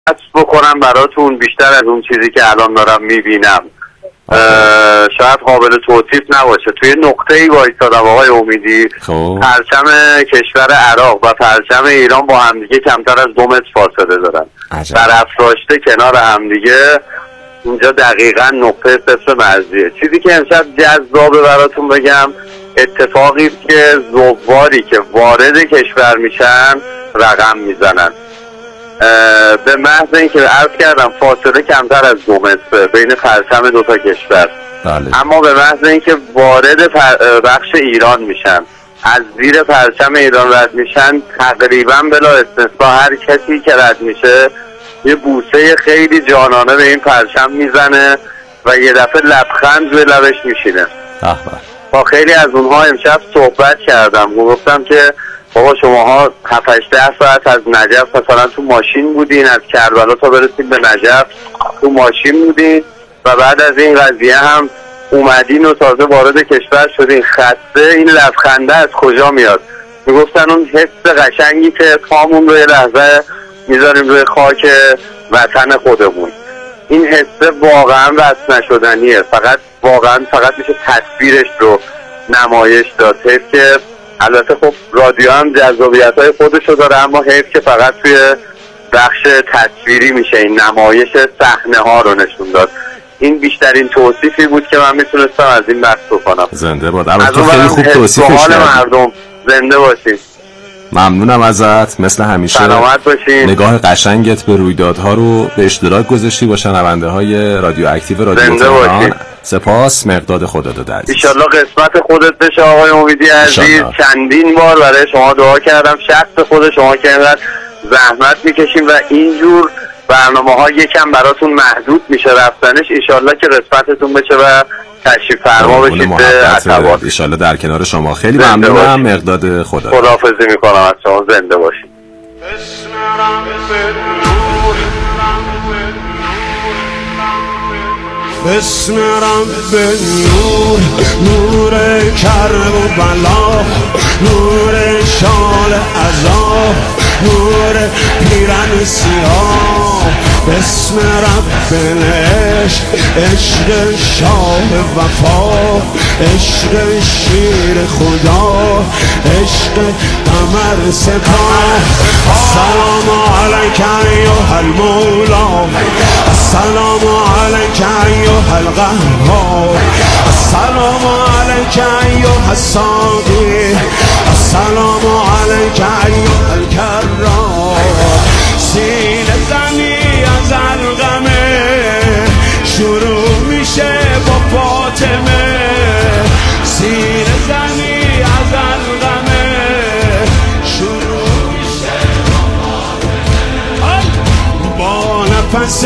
بکنم براتون بیشتر از اون چیزی که الان دارم میبینم. شاید قابل توصیف نباشه. توی نقطه‌ای وایسادم آقای امیدی، پرچم کشور عراق و پرچم ایران با همدیگه کمتر از 2 متر فاصله دارن، برافراشته کنار همدیگه. اینجا دقیقا نقطه صفر مرزیه. چیزی که امشب جذابه براتون بگم، اتفاقی است که زواری که وارد کشور میشن رقم میزنن. به محض اینکه عرض کردم فاصله کمتر از 2 متر بین پرچم 2 تا کشور، اما به محض اینکه وارد بخش ایران میشن، از زیر پرچم ایران رد میشن، تقریبا بلا استثنا هر کسی که رد میشه یه بوسه خیلی جانانه به این پرچم میزنه و یه دفعه لبخند به لبش میشینه. با خیلی از اونها امشب صحبت کردم، گفتم که بابا شماها 7-8 ساعت از نجف مثلا تو ماشین بودین، از کربلا تا برسید به نجف تو ماشین بودین و بعد از این قضیه هم اومدین و تازه وارد کشور شدین، خسته. این لبخنده از کجا میاد؟ میگفتن اون حس قشنگی که پامون رو یه لحظه میذاریم روی خاک وطن خودمون، این حس واقعا وصف نشدنیه. فقط میشه تصویرش رو نمایش داد. حیف که البته خب رادیو هم جذابیت‌های خودشو داره، اما حیف که فقط توی بخش تصویری میشه این نمایش صحنه ها رو نشون داد. این بیشترین توصیفی بود که من میتونستم از این بحث بکنم. زنده باد. البته خیلی خوب توصیفش کردی. مردم زنده باشین. ممنونم ازت، مثل همیشه سلامت باشین. نگاه قشنگت به رویدادها رو به اشتراک گذاشتی با شنونده های رادیو اکتیو رادیو تهران. سپاس. مقداد خدا داده عزیز. ان شاءالله قسمت خودت بشه آقای امیدی عزیز. چندین بار برای شما دعا کردم، شخص خود شما که اینقدر زحمت میکشیم و اینجور برنامه‌ها یکم براتون محدود میشه رفتنش، ان شاءالله که قسمتتون بشه و تشریف فرما بشید به عتبات. ان شاءالله در کنار شما. خیلی ممنونم. مقداد خدا. خداحافظی میکنم از شما. زنده باشید. بسم رب نور، نور کرب و بلا، نور شال عذاب، نور پیرن سیاه. بسم رب عشق، عشق شاه وفا، عشق شیر خدا، عشق قمر سپاه. السلام علیک ایها المولا، السلام علیک ایها القهار، السلام علیک ایها الساقی، السلام علیک ایها الکرام. سینه زنی از القمه شروع میشه با فاطمه، سینه زنی از القمه شروع میشه با فاطمه. با نفس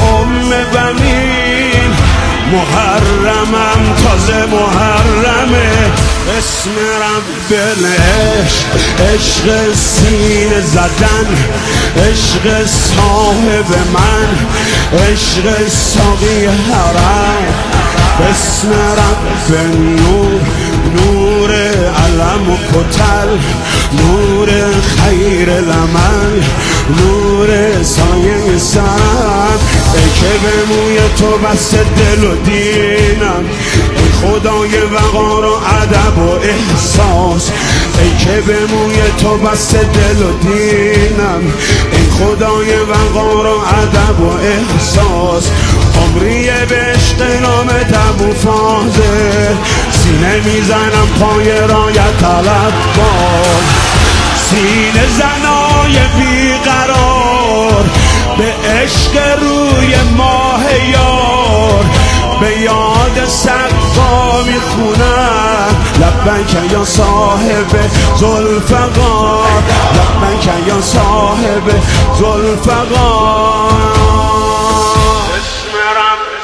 بنین محرمم تازه محرمه. اسم رب العشق، عشق سینه زدن، عشق صاحب من، عشق ساقی حرم. اسم رب نور، نور علم و کتل، نور خیر لمن، نور سایه سرم. ای که به موی تو بسته دل و دینم، ای خدای وقار و ادب و احساس. ای که به موی تو بسته دل و دینم، ای خدای وقار و ادب و احساس. عمریه به عشق نامت ابو فاضل، سینه میزنم پای رایت طلب کن. سینه زنای بیقرار به عشق روی ماه یار، به یاد سقا میخونم لبک یا صاحب ذوالفقار، لبک یا صاحب ذوالفقار. اسم رب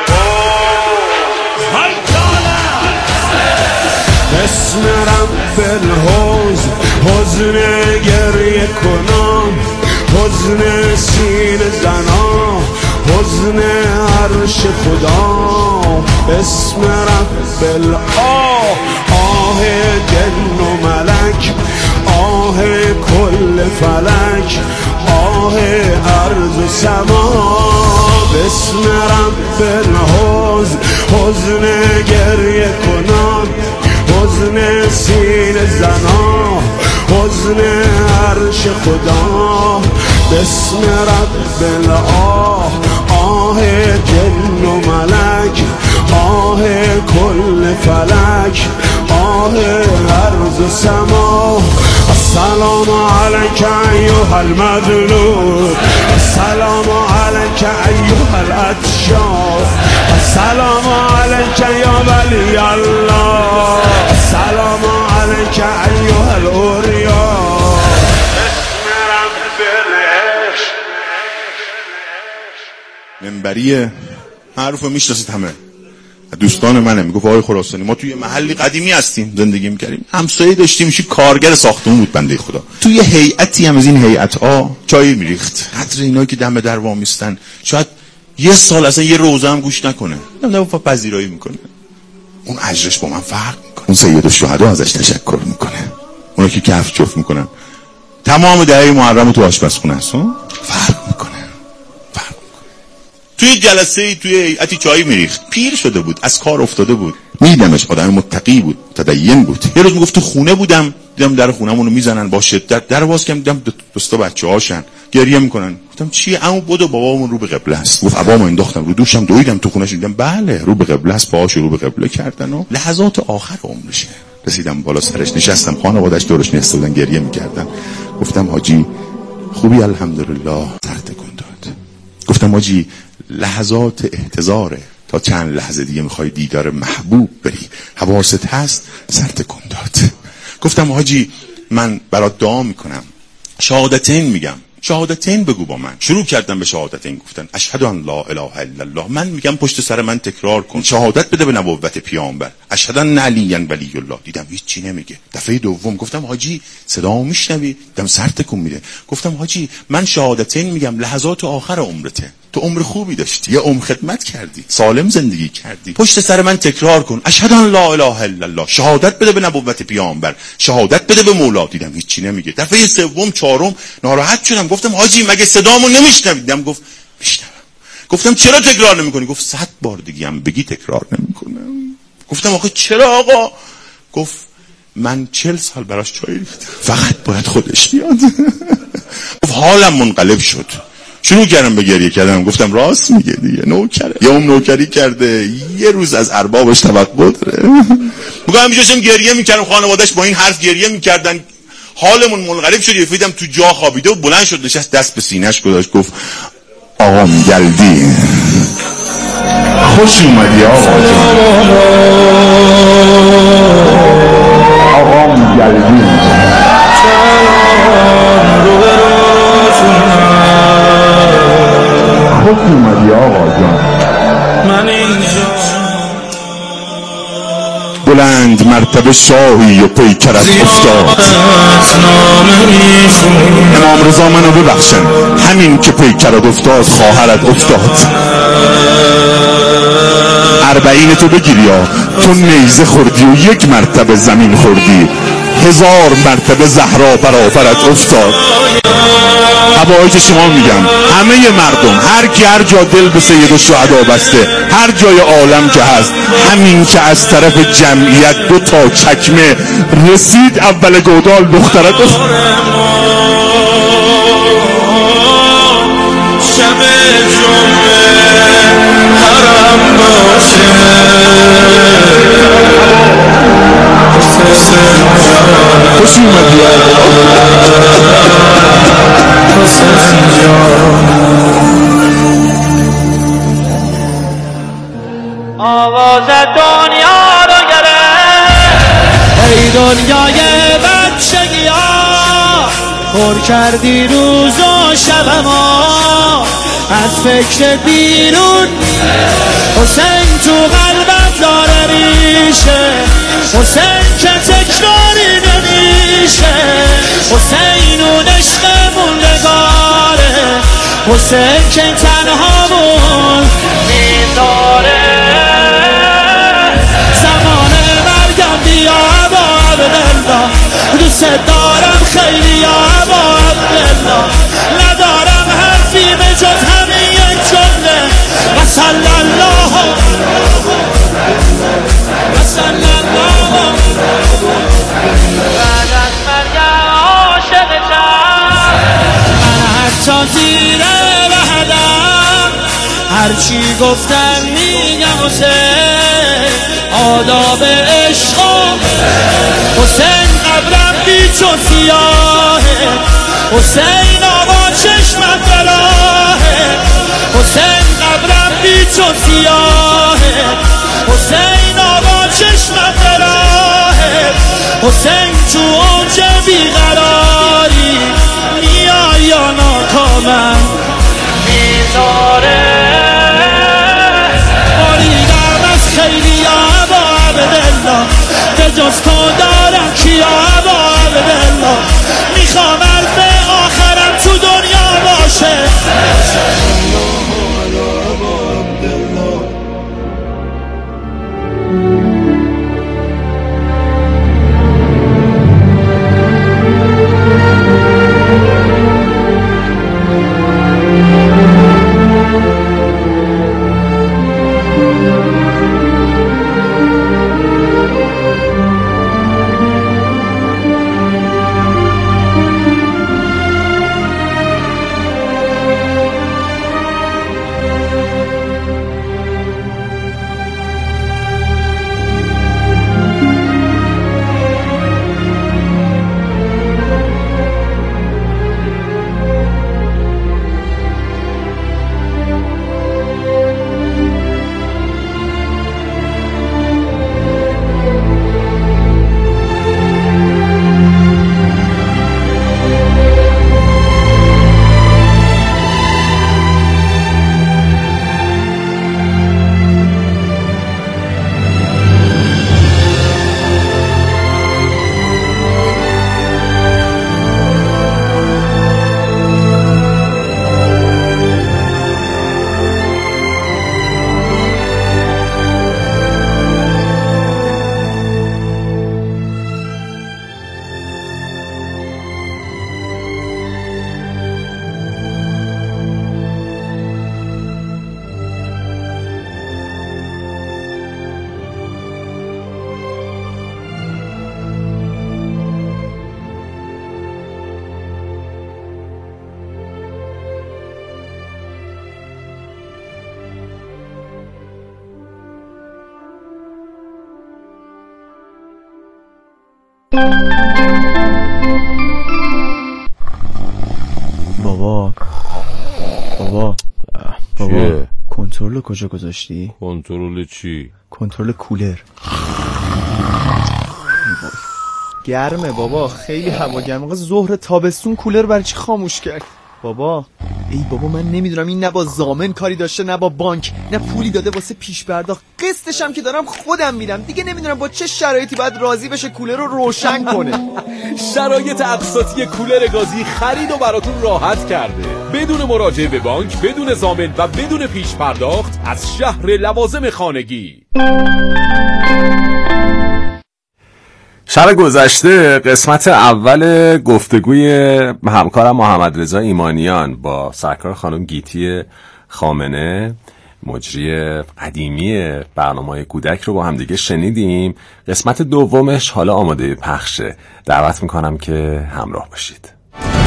الحوض، اسم رب الحوض. حزن گریه کنم، حزن سینه زنا، حزن عرش خدا. اسم رب الآه، آه جن و ملک، آه کل کل فلک آه عرض و سما بسم رب الحزن حزن گریه کنان حزن سینه زنا حزن عرش خدا بسم رب الآه آه جن و ملک آه کل فلک آه عرض و سما السلام علیک ایها المظلوم السلام علیک ایها الاتشار السلام علیک یا ولی الله السلام علیک ایها الاوریا منبری معروف میشناسید همه دوستان منه. میگفت آقای خراسانی ما توی محلی قدیمی هستیم زندگی میکردیم همسایه داشتیم میشه کارگر ساختمون بود بنده خدا توی هیئتی هم از این هیئت‌ها چای میریخت قدر اینایی که دم در وامیستن شاید یه سال اصلا یه روزه هم گوش نکنه نمیدونم پذیرایی میکنه اون اجرش با من فرق میکنه اون سید الشهدا ازش تشکر میکنه اونا که کف جفت میکنن تمام دهه محرم تو آشپزخونه است فرق میکنه توی جلسه توی هیئتی چای میریخت پیر شده بود از کار افتاده بود میدمش آدم متقی بود تدین بود یه روز میگفت تو خونه بودم دیدم در خونمونو میزنن با شدت در باز کردم دیدم دوستا بچه‌هاشن گریه میکنن گفتم چیه عمو بدو بابامون رو به قبله است گفت ابامو انداختم رو دوشم دویدم تو خونه‌ش دیدم بله رو به قبله است پاهاشو رو به قبله کردن و لحظات آخر عمرشه رسیدم بالا سرش نشستم خانواده‌اش دورش نشسته بودن گریه میکردن گفتم حاجی خوبی الحمدلله سر تکون داد گفتم حاجی لحظات احتضاره تا چند لحظه دیگه میخوای دیدار محبوب بری حواست هست سر تکون داد گفتم حاجی من برات دعا میکنم شهادتین میگم شهادتین بگو با من شروع کردم به شهادتین گفتن اشهد ان لا اله الا الله من میگم پشت سر من تکرار کن شهادت بده به نبوت پیامبر اشهد ان علی ولی الله دیدم هیچ چی نمیگه دفعه دوم گفتم حاجی صدا میشنوی دیدم سر تکون میده گفتم حاجی من شهادتین میگم لحظات آخر عمرته تو عمر خوبی داشتی یه عمر خدمت کردی سالم زندگی کردی پشت سر من تکرار کن اشهد ان لا اله الا الله شهادت بده به نبوت پیامبر شهادت بده به مولا دیدم هیچ چی نمیگه دفعه سوم چهارم ناراحت شدم گفتم حاجی مگه صدامو نمیشنوی دیدم گفت میشنوم گفتم چرا تکرار نمیکنی گفت 100 بار دیگه هم بگی تکرار نمیکنم گفتم آخه چرا آقا گفت من 40 سال براش چای ریختم فقط باید خودش بیاد گفت حالم منقلب شد شروع کردم به گریه کردم گفتم راست میگه دیگه نوکره یه نوکری کرده یه روز از اربابش توقع داره میگم میجاشم گریه میکردم خانواده‌اش با این حرف گریه میکردن حالمون منقلب شد یه فیدم تو جا خوابیده و بلند شد نشست دست به سینه‌اش گذاشت گفت آقا میگلدی خوش اومدی آقا جان آقا میگلدی خوش اومدی آقا جان من اینجا بلند مرتبه شاهی و پیکرت افتاد امام رضا منو ببخشن همین که پیکرت افتاد خواهرت افتاد 40 تو بگیری یا تو نیزه خوردی و 1 مرتبه زمین خوردی 1000 مرتبه زهرا برابرت افتاد حوایج شما میگم همه مردم هر کی هر جا دل به سید الشهدا بسته هر جای عالم که هست همین که از طرف جمعیت 2 تا چکمه رسید اول گودال دخترت شب جمعه حرم باشه خوش اومدی آواز دنیا رو گرفت ای دنیای بچگی ها پر کردی روز و شبما از فکر بیرون حسین تو قلبت داره ریشه حسین که تکراری نمیشه حسین اون عشق موندگاره حسین که تنهامون میذاره زمان مرگم بیا ابا عبدالله دوست دارم خیلی یا ابا عبدالله ندارم حرفی به جز همین یک جمله و صلی الله و صلی الله بعد از مرگ عاشقتم من حتی زیر وحدم هرچی گفتن میگم حسین آداب عشق حسین قبرم بی چون سیاهه حسین آوا چشمت براهه حسین قبرم بی چون سیاهه حسین آوا چشمت براهه حسین تو اوج بیقراری میای یا ناکامم میذاره باریدم از خیلی ابا عبدالله به جز تو دارم کیا ابا عبدالله میخوام عرض آخرم تو دنیا باشه بابا کنترل کجا گذاشتی؟ کنترل چی؟ کنترل کولر. گرمه بابا، خیلی هوا گرمه. ظهر تابستون کولر برای چی خاموش کرد؟ بابا ای بابا من نمیدونم این نه با ضامن کاری داشته نه با بانک، نه پولی داده واسه پیش پرداخت، قسطش هم که دارم خودم میدم. دیگه نمیدونم با چه شرایطی باید راضی بشه کولر رو روشن کنه. شرایط اقساطی کولر گازی خرید و براتون راحت کرده، بدون مراجعه به بانک، بدون ضامن و بدون پیش پرداخت، از شهر لوازم خانگی. شب گذشته قسمت اول گفتگوی همکارم محمد رضا ایمانیان با سرکار خانم گیتی خامنه، مجری قدیمی برنامه‌های کودک رو با هم دیگه شنیدیم. قسمت دومش حالا آماده پخشه. دعوت میکنم که همراه باشید.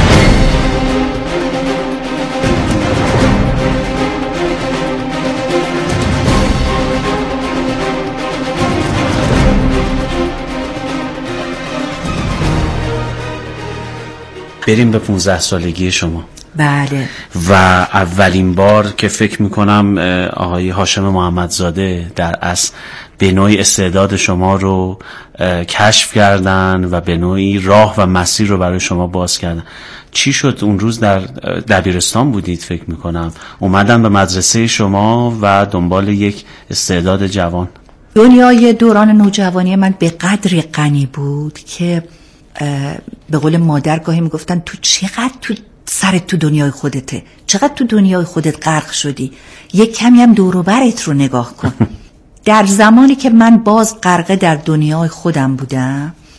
بریم به 15 سالگی شما. بله. و اولین بار که فکر میکنم آقای هاشم محمدزاده در اصل به نوعی استعداد شما رو کشف کردن و به نوعی راه و مسیر رو برای شما باز کردن. چی شد اون روز؟ در دبیرستان بودید فکر میکنم، اومدن به مدرسه شما و دنبال یک استعداد جوان. دنیای دوران نوجوانی من به قدری غنی بود که به قول مادر گاهی میگفتن تو چقدر تو سرت تو دنیای خودته، چقدر تو دنیای خودت غرق شدی، یک کمی هم دور و برت رو نگاه کن. در زمانی که من باز غرقه در دنیای خودم بودم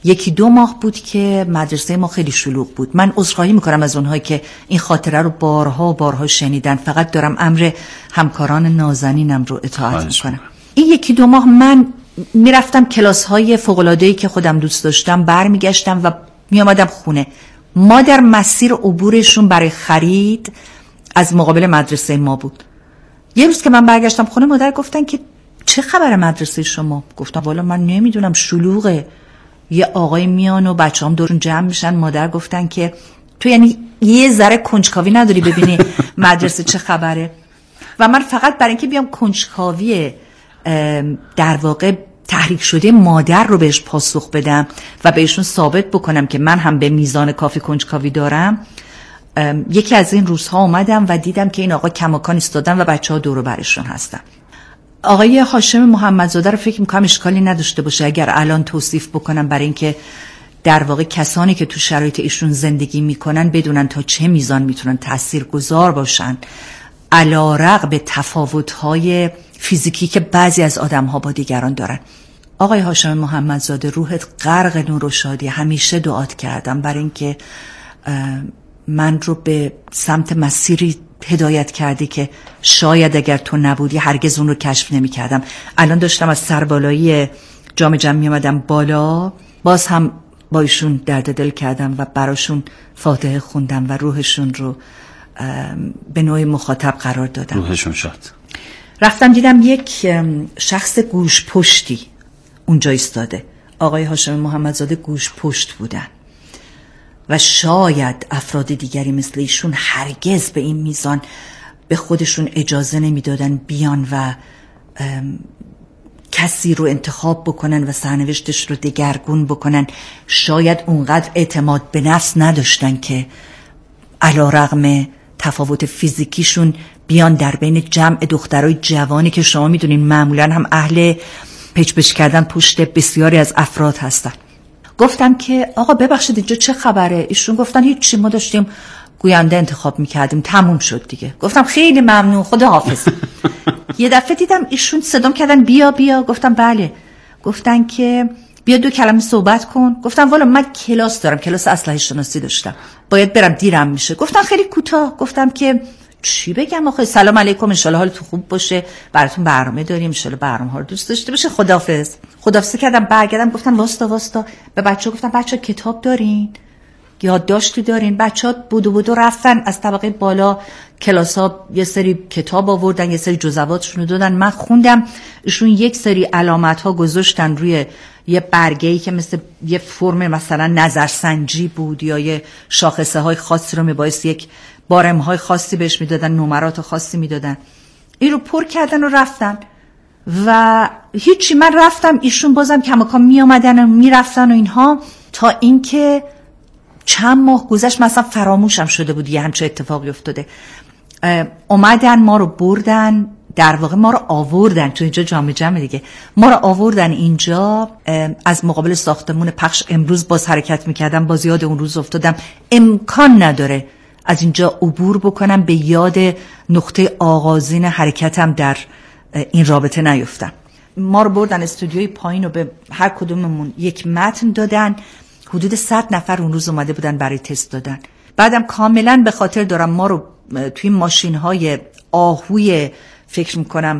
1-2 ماه بود که مدرسه ما خیلی شلوغ بود. من عذرخواهی میکنم از اونهایی که این خاطره رو بارها شنیدن. فقط دارم امر همکاران نازنینم رو اطاعت میکنم. این 1-2 ماه من میرفتم کلاس‌های فوق‌العاده‌ای که خودم دوست داشتم، برمیگشتم و میامدم خونه. ما در مسیر عبورشون برای خرید از مقابل مدرسه ما بود. یه روز که من برگشتم خونه، مادر گفتن که چه خبر مدرسه شما؟ گفتم والا من نمیدونم، شلوغه. یه آقای میان و بچه‌هام دورشون جمع میشن. مادر گفتن که تو یعنی یه ذره کنجکاوی نداری ببینی مدرسه چه خبره؟ و من فقط برای اینکه بیام کنجکاوی در واقع تحریک شده مادر رو بهش پاسخ بدم و بهشون ثابت بکنم که من هم به میزان کافی کنجکاوی دارم، یکی از این روزها اومدم و دیدم که این آقا کماکان ایستادن و بچه‌ها دور و برشون هستن. آقای هاشم محمدزاده رو فکر می‌کنم اشکالی نداشته باشه اگر الان توصیف بکنم، برای اینکه در واقع کسانی که تو شرایط ایشون زندگی میکنن بدونن تا چه میزان میتونن تاثیرگذار باشن علی‌رغم تفاوت‌های فیزیکی که بعضی از آدم‌ها با دیگران دارن. آقای هاشم محمدزاده روحت غرق نور و شادی. همیشه دعات کردم برای اینکه من رو به سمت مسیری هدایت کردی که شاید اگر تو نبودی هرگز اون رو کشف نمی کردم. الان داشتم از سربالایی جام جمع می آمدم بالا، باز هم با ایشون درد دل کردم و براشون فاتحه خوندم و روحشون رو به نوعی مخاطب قرار دادم. روحشون شاد. رفتم دیدم یک شخص گوش پشتی اونجا ایستاده. آقای هاشم محمدزاده گوش پشت بودن و شاید افراد دیگری مثل ایشون هرگز به این میزان به خودشون اجازه نمیدادن بیان و کسی رو انتخاب بکنن و سرنوشتش رو دگرگون بکنن. شاید اونقدر اعتماد به نفس نداشتن که علی‌رغم تفاوت فیزیکیشون بیان در بین جمع دخترای جوانی که شما میدونین معمولا هم اهل پچ کردن پشت بسیاری از افراد هستن. گفتم که آقا ببخشید اینجا چه خبره؟ ایشون گفتن هیچی، ما داشتیم گوینده انتخاب میکردیم، تموم شد دیگه. گفتم خیلی ممنون، خدا حافظ. یه دفعه دیدم ایشون صدام کردن بیا. گفتم بله. گفتن که بیا 2 کلمه صحبت کن. گفتم والا من کلاس دارم، کلاس اسلحه شناسی داشتم، باید برم، دیرم میشه. گفتن خیلی کوتاه. گفتم که چی بگم آخه؟ سلام علیکم، ان شاءالله حالتون خوب باشه، براتون برنامه داریم، ان شاءالله برنامه‌ها رو دوست داشته باشه، خداحافظ کردم. برگردم گفتم واستا به بچه‌ها گفتم بچه‌ها کتاب دارین؟ یادداشتی دارین؟ بچه‌ها بودو رفتن از طبقه بالا کلاس‌ها، یه سری کتاب آوردن، یه سری جزواتشون رو دادن، من خوندم. ایشون یک سری علامت‌ها گذاشتن روی یه برگه‌ای که مثل یه فرم مثلا نظرسنجی بود یا یه شاخصه‌های خاصی رو میبایست یک بارم‌های خاصی بهش میدادن، نمرات خاصی میدادن. این رو پر کردن و رفتن و هیچی. من رفتم، ایشون بازم کماکان میامدن و میرفتن و اینها، تا اینکه چند ماه گذشت، مثلا فراموشم شده بود یه همچه اتفاقی افتاده. اومدن ما رو بردن، در واقع ما رو آوردن، چون اینجا جام جمع دیگه، ما رو آوردن اینجا از مقابل ساختمون پخش. امروز باز حرکت میکردم، باز یاد اون روز افتادم. امکان نداره از اینجا عبور بکنم به یاد نقطه آغازین حرکتم در این رابطه نیفتم. ما رو بردن استودیوی پایین و به هر کدوممون یک متن دادن. حدود 100 نفر اون روز اومده بودن برای تست دادن. بعدم کاملا به خاطر دارم ما رو توی ماشین‌های آهوی فکر میکنم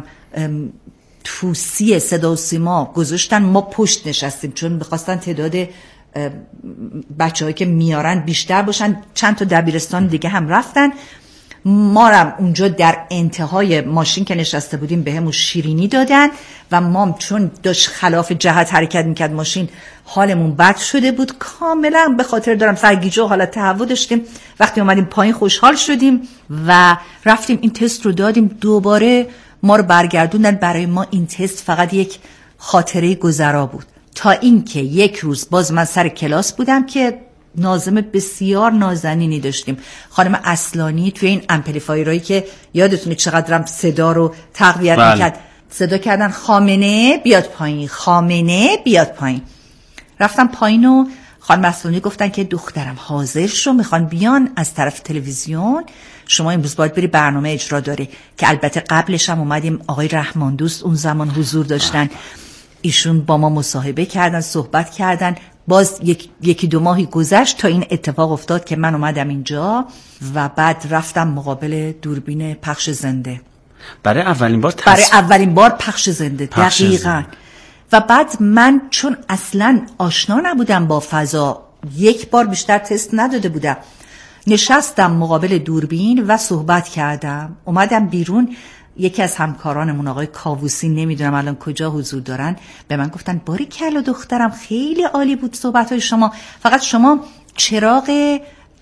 توسی صدا و سیما گذاشتن، ما پشت نشستیم چون می‌خواستن تعداد بچه‌هایی که میارن بیشتر باشن. چند تا دبیرستان دیگه هم رفتن. ما هم اونجا در انتهای ماشین که نشسته بودیم به همون شیرینی دادن و ما چون داشت خلاف جهت حرکت میکرد ماشین، حالمون بد شده بود. کاملا به خاطر دارم سرگیجه و حالت تهوع داشتیم. وقتی اومدیم پایین خوشحال شدیم و رفتیم این تست رو دادیم. دوباره ما رو برگردوندن. برای ما این تست فقط یک خاطره گذرا بود، تا اینکه یک روز باز من سر کلاس بودم که ناظم بسیار نازنینی داشتیم، خانم اصلانی، توی این امپلیفایرایی که یادتونه چقدرم صدا رو تقویت میکرد. صدا کردن خامنه بیاد پایین، خامنه بیاد پایین. رفتم پایین و خانم اصلانی گفتن که دخترم حاضر شو، میخوان بیان از طرف تلویزیون، شما امروز باید بری برنامه اجرا داره. که البته قبلش هم اومدیم، آقای رحمان دوست اون زمان حضور داشتن، ایشون با ما مصاحبه کردن، صحبت کردن. باز یکی دو ماهی گذشت تا این اتفاق افتاد که من اومدم اینجا و بعد رفتم مقابل دوربین پخش زنده. برای اولین بار پخش زنده. دقیقاً. و بعد من چون اصلاً آشنا نبودم با فضا، یک بار بیشتر تست نداده بودم، نشستم مقابل دوربین و صحبت کردم. اومدم بیرون، یکی از همکارانمون آقای کاووسی، نمیدونم الان کجا حضور دارن، به من گفتن باریکلا دخترم، خیلی عالی بود صحبت‌های شما، فقط شما چراغ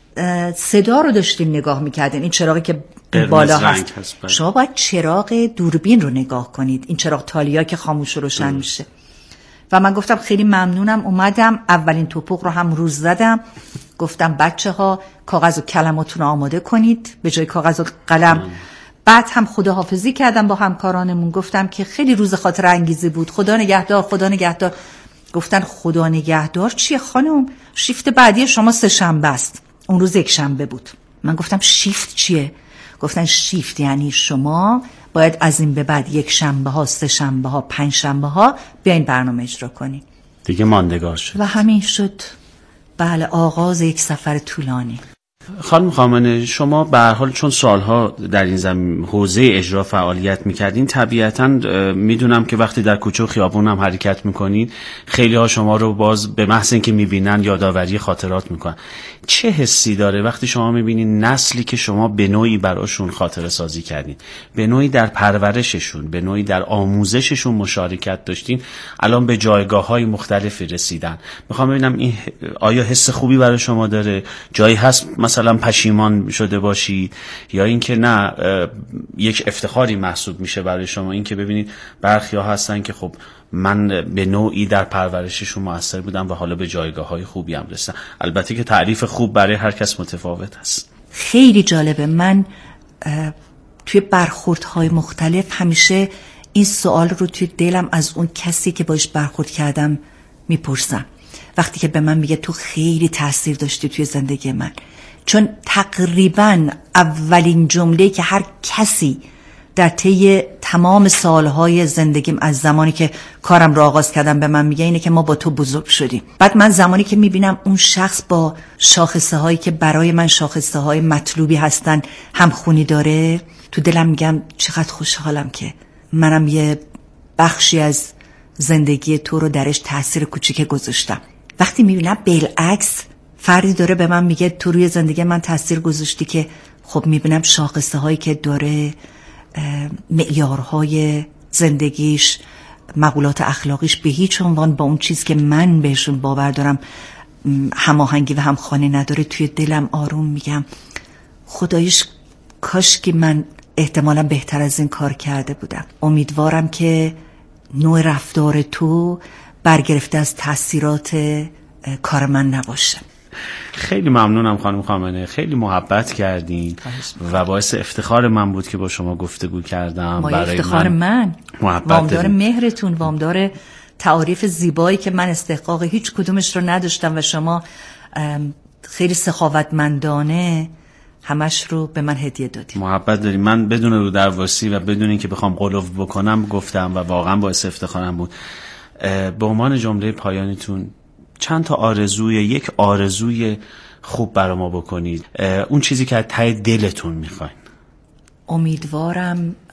صدا رو داشتین نگاه میکردین، این چراغی که بالا هست، شما باید چراغ دوربین رو نگاه کنید، این چراغ تالیا که خاموش و روشن میشه. و من گفتم خیلی ممنونم. اومدم اولین توپق رو هم روز زدم، گفتم بچه‌ها کاغذ و کلماتون رو آماده کنید به جای کاغذ و قلم. بعد هم خداحافظی کردم با همکارانمون، گفتم که خیلی روز خاطر انگیزی بود، خدا نگهدار خدا نگهدار. گفتن خدا نگهدار چیه خانم؟ شیفت بعدی شما 3 شنبه است. اون روز 1 شنبه بود. من گفتم شیفت چیه؟ گفتن شیفت یعنی شما باید از این به بعد 1 شنبه ها، 3 شنبه ها، 5 شنبه ها بیاین برنامه اجرا کنی. دیگه ماندگار شد و همین شد. بله، آغاز یک سفر طولانی. خانم خامنه، شما به هر حال چون سالها در این زمین حوزه اجرا فعالیت میکردین، طبیعتاً میدونم که وقتی در کوچه و خیابون هم حرکت میکنین خیلی ها شما رو باز به محض اینکه میبینن یادآوری خاطرات میکنن. چه حسی داره وقتی شما میبینین نسلی که شما به نوعی براشون خاطره سازی کردین، به نوعی در پرورششون، به نوعی در آموزششون مشارکت داشتین، الان به جایگاه‌های مختلفی رسیدن؟ میخوام ببینم این آیا حس خوبی برای شما داره؟ جایی هست مثلا پشیمان شده باشید، یا اینکه نه یک افتخاری محسوب میشه برای شما اینکه ببینید برخی‌ها هستن که خب من به نوعی در پرورششون مؤثر بودم و حالا به جایگاه‌های خوبی هم رسیدم؟ البته که تعریف خوب برای هر کس متفاوت است. خیلی جالبه. من توی برخوردهای مختلف همیشه این سوال رو توی دلم از اون کسی که باش برخورد کردم میپرسم، وقتی که به من میگه تو خیلی تأثیر داشتی توی زندگی من. چون تقریبا اولین جمله که هر کسی در طی تمام سالهای زندگیم از زمانی که کارم را آغاز کردم به من میگه اینه که ما با تو بزرگ شدیم. بعد من زمانی که میبینم اون شخص با شاخصه هایی که برای من شاخصه های مطلوبی هستن همخونی داره، تو دلم میگم چقدر خوشحالم که منم یه بخشی از زندگی تو رو درش تأثیر کوچیک گذاشتم. وقتی میبینم بالعکس فردی داره به من میگه تو روی زندگی من تأثیر گذاشتی، که خب میبینم شاخصه هایی که داره، معیارهای زندگیش، مقولات اخلاقیش به هیچ عنوان با اون چیز که من بهشون باور دارم هماهنگی و همخوانی نداره، توی دلم آروم میگم خدایش کاش که من احتمالا بهتر از این کار کرده بودم. امیدوارم که نوع رفتار تو برگرفته از تأثیرات کار من نباشه. خیلی ممنونم خانم خامنه، خیلی محبت کردین و باعث افتخار من بود که با شما گفتگو کردم. برای افتخار من وامدار مهرتون، وامدار تعاریف زیبایی که من استحقاق هیچ کدومش رو نداشتم و شما خیلی سخاوتمندانه همش رو به من هدیه دادیم. محبت داریم. من بدون رو درواسی و بدون اینکه بخوام قلوف بکنم گفتم و واقعا باعث افتخارم بود. به عنوان جمله پایانیتون چند تا یک آرزوی خوب برای ما بکنید، اون چیزی که از ته دلتون میخواین. امیدوارم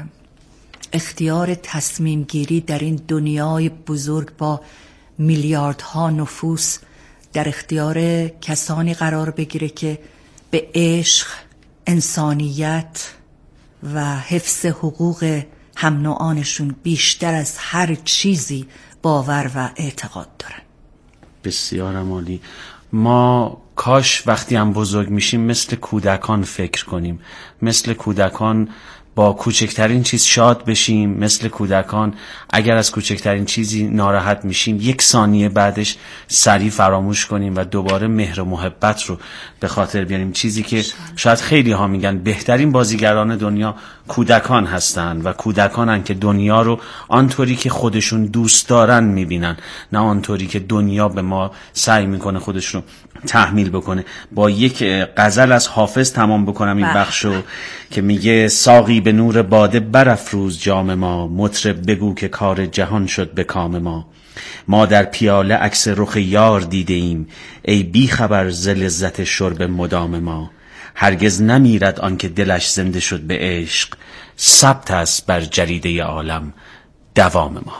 اختیار تصمیم گیری در این دنیای بزرگ با میلیاردها نفوس در اختیار کسانی قرار بگیره که به عشق، انسانیت و حفظ حقوق هم نوعانشون بیشتر از هر چیزی باور و اعتقاد دارن. بسیار عالی. ما کاش وقتی هم بزرگ میشیم مثل کودکان فکر کنیم، مثل کودکان با کوچکترین چیز شاد بشیم، مثل کودکان اگر از کوچکترین چیزی ناراحت میشیم 1 ثانیه بعدش سریع فراموش کنیم و دوباره مهر و محبت رو به خاطر بیاریم. چیزی که شاید خیلی ها میگن بهترین بازیگران دنیا کودکان هستن و کودکانن که دنیا رو آنطوری که خودشون دوست دارن میبینن، نه آنطوری که دنیا به ما سعی میکنه خودش رو تحمیل بکنه. با یک غزل از حافظ تمام بکنم این بخشو که میگه ساقی به نور باده برافروز جام ما، مطرب بگو که کار جهان شد به کام ما. ما در پیاله عکس رخ یار دیده ایم، ای بی خبر ز لذت شرب مدام ما. هرگز نمیرد آن که دلش زنده شد به عشق، ثبت است بر جریده عالم دوام ما.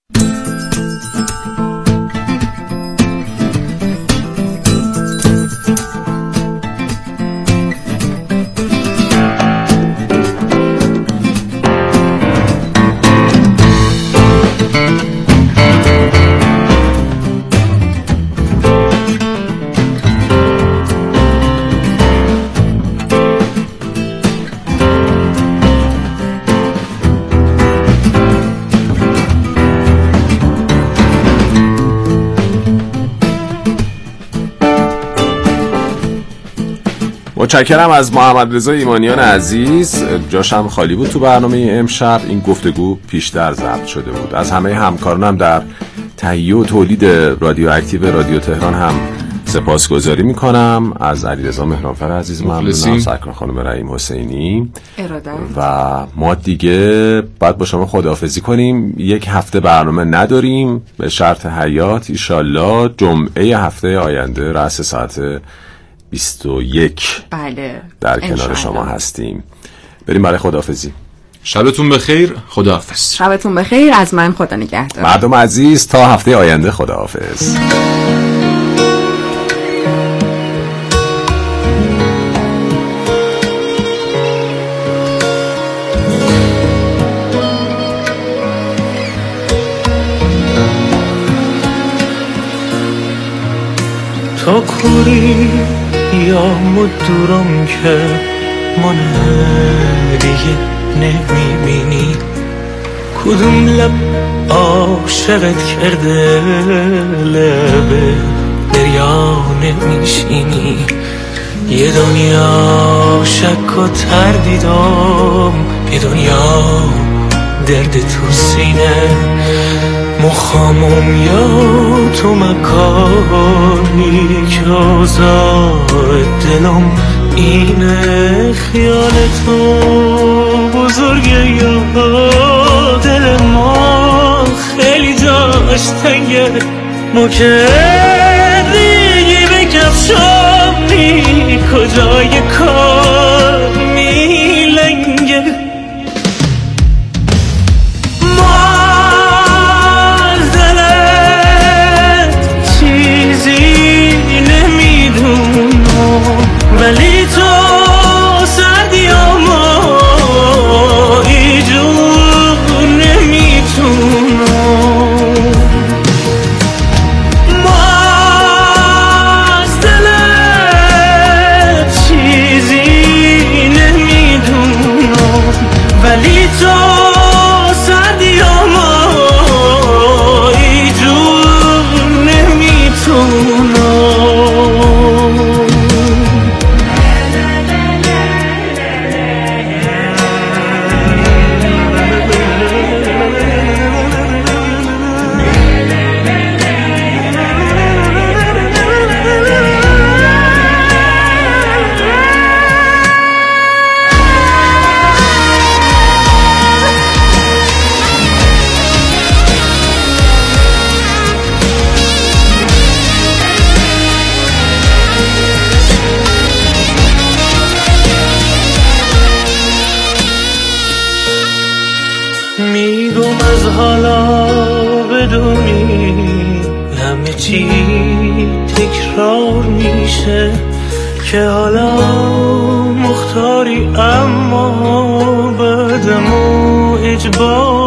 متشکرم از محمد رضا ایمانیان عزیز. جاشم خالی بود تو برنامه امشب. این گفتگو پیشتر ضبط شده بود. از همه همکارانم در تهیه و تولید رادیو اکتیو رادیو تهران هم سپاسگزاری میکنم. از علیرضا مهرانفر عزیز ممنونم، سرکار خانم رحیم حسینی و ما دیگه باید با شما خداحافظی کنیم. یک هفته برنامه نداریم به شرط حیات. ایشالله جمعه هفته آینده رأس ساعت 21 بله در کنار شما هستیم. بریم برای خداحافظی. شبتون بخیر. خداحافظ. شبتون بخیر. از من خدا نگهدار. مردم عزیز تا هفته آینده خداحافظ. تا کوری یا مدورم که من دیگه نمیبینی، کدوم لب عاشقت کرده لبه دریا نمیشینی. یه دنیا شک و تردیدم، یه دنیا درد تو سینه، مخامم یا تو مکانی که آزاد دلم اینه. خیال تو بزرگه یا دل ما خیلی جاش تنگه، ما که دیگه بکفشانی کجای کار میلنگه. ولی تو سردی ما ایجور نمیتونم، ما از دلت چیزی نمیدونم، ولی تو سردی ما ایجور نمیتونم. میگم از حالا بدونی همه چی تکرار میشه، که حالا مختاری اما بعدمو اجبار